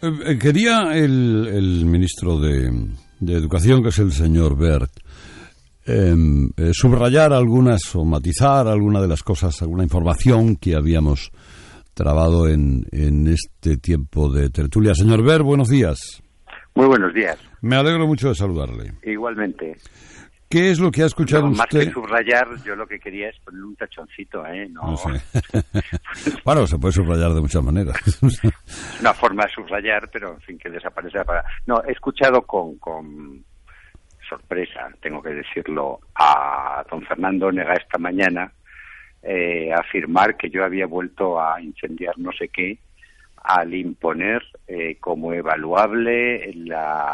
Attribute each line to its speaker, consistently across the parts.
Speaker 1: Quería el ministro de Educación, que es el señor Wert, subrayar algunas o matizar alguna de las cosas, alguna información que habíamos trabado en este tiempo de tertulia. Señor Wert, buenos días.
Speaker 2: Muy buenos días.
Speaker 1: Me alegro mucho de saludarle.
Speaker 2: Igualmente.
Speaker 1: ¿Qué es lo que ha escuchado
Speaker 2: Más
Speaker 1: usted?
Speaker 2: que subrayar, yo lo que quería es poner un tachoncito,
Speaker 1: No sé. Bueno, se puede subrayar de muchas maneras.
Speaker 2: Una forma de subrayar, pero en fin, que desaparece la palabra. No, he escuchado con sorpresa, tengo que decirlo, a don Fernando Onega esta mañana afirmar que yo había vuelto a incendiar no sé qué al imponer como evaluable el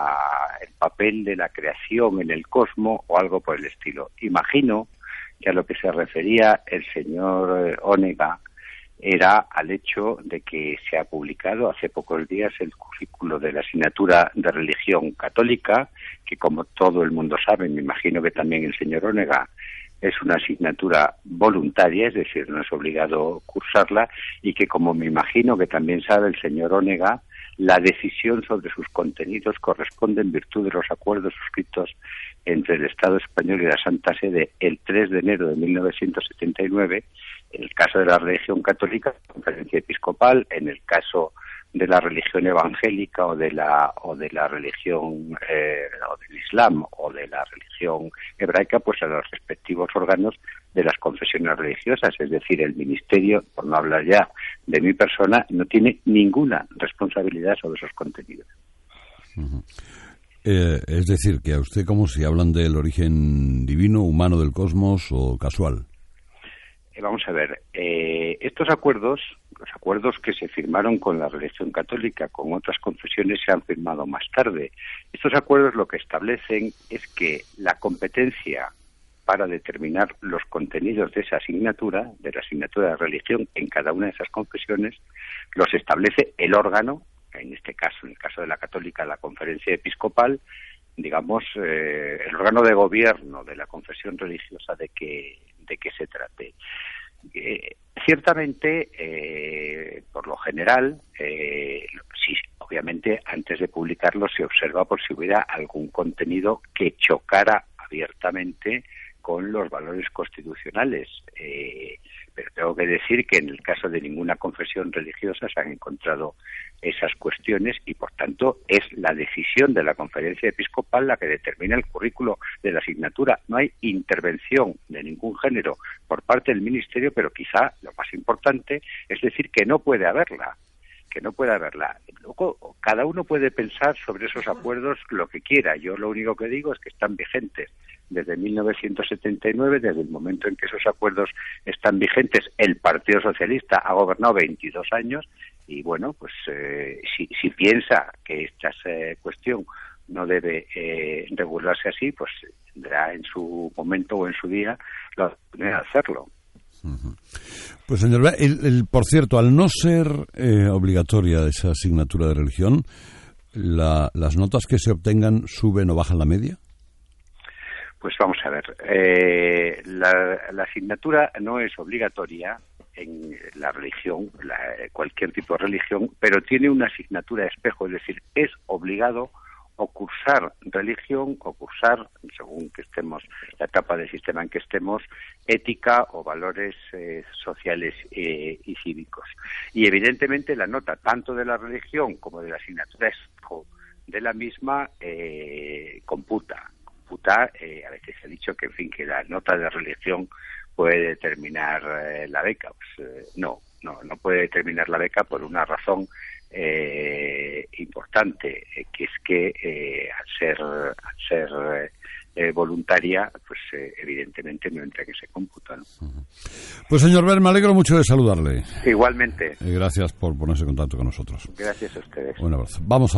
Speaker 2: papel de la creación en el cosmos o algo por el estilo. Imagino que a lo que se refería el señor Onega era al hecho de que se ha publicado hace pocos días el currículo de la asignatura de religión católica, que como todo el mundo sabe, me imagino que también el señor Onega, es una asignatura voluntaria, es decir, no es obligado cursarla, y que, como me imagino que también sabe el señor Onega, la decisión sobre sus contenidos corresponde en virtud de los acuerdos suscritos entre el Estado español y la Santa Sede el 3 de enero de 1979, en el caso de la religión católica, la Conferencia Episcopal, en el caso de la religión evangélica o de la religión o del Islam o de la religión hebraica, pues a los respectivos órganos de las confesiones religiosas. Es decir, el ministerio, por no hablar ya de mi persona, no tiene ninguna responsabilidad sobre esos contenidos.
Speaker 1: Uh-huh. Es decir, que a usted, ¿cómo si hablan del origen divino, humano del cosmos o casual?
Speaker 2: Vamos a ver, estos acuerdos, los acuerdos que se firmaron con la religión católica, con otras confesiones, se han firmado más tarde. Estos acuerdos lo que establecen es que la competencia para determinar los contenidos de esa asignatura, de la asignatura de religión en cada una de esas confesiones, los establece el órgano, en este caso, en el caso de la católica, la Conferencia Episcopal, digamos, el órgano de gobierno de la confesión religiosa de que se trate. Ciertamente, por lo general, sí, obviamente, antes de publicarlo se observa por si hubiera algún contenido que chocara abiertamente con los valores constitucionales. Pero tengo que decir que en el caso de ninguna confesión religiosa se han encontrado esas cuestiones y, por tanto, es la decisión de la Conferencia Episcopal la que determina el currículo de la asignatura. No hay intervención de ningún género por parte del Ministerio, pero quizá lo más importante es decir que no puede haberla. Luego, cada uno puede pensar sobre esos acuerdos lo que quiera. Yo lo único que digo es que están vigentes desde 1979, desde el momento en que esos acuerdos están vigentes. El Partido Socialista ha gobernado 22 años y, bueno, pues si piensa que esta cuestión no debe regularse así, pues tendrá en su momento o en su día la oportunidad de hacerlo.
Speaker 1: Uh-huh. Pues, señor, por cierto, al no ser obligatoria esa asignatura de religión, ¿las notas que se obtengan suben o bajan la media?
Speaker 2: Pues vamos a ver, la asignatura no es obligatoria en la religión, cualquier tipo de religión, pero tiene una asignatura espejo, es decir, es obligado o cursar religión o cursar, según que estemos, la etapa del sistema en que estemos, ética o valores sociales y cívicos. Y evidentemente la nota tanto de la religión como de la asignatura espejo de la misma computa. A veces se ha dicho que, en fin, que la nota de religión puede determinar la beca. Pues no puede determinar la beca por una razón importante, que es que al ser voluntaria, pues evidentemente no entra en ese cómputo, ¿no?
Speaker 1: Pues, señor Wert, me alegro mucho de saludarle.
Speaker 2: Igualmente.
Speaker 1: Gracias por ponerse en contacto con nosotros.
Speaker 2: Gracias a ustedes.
Speaker 1: Un abrazo. Vamos a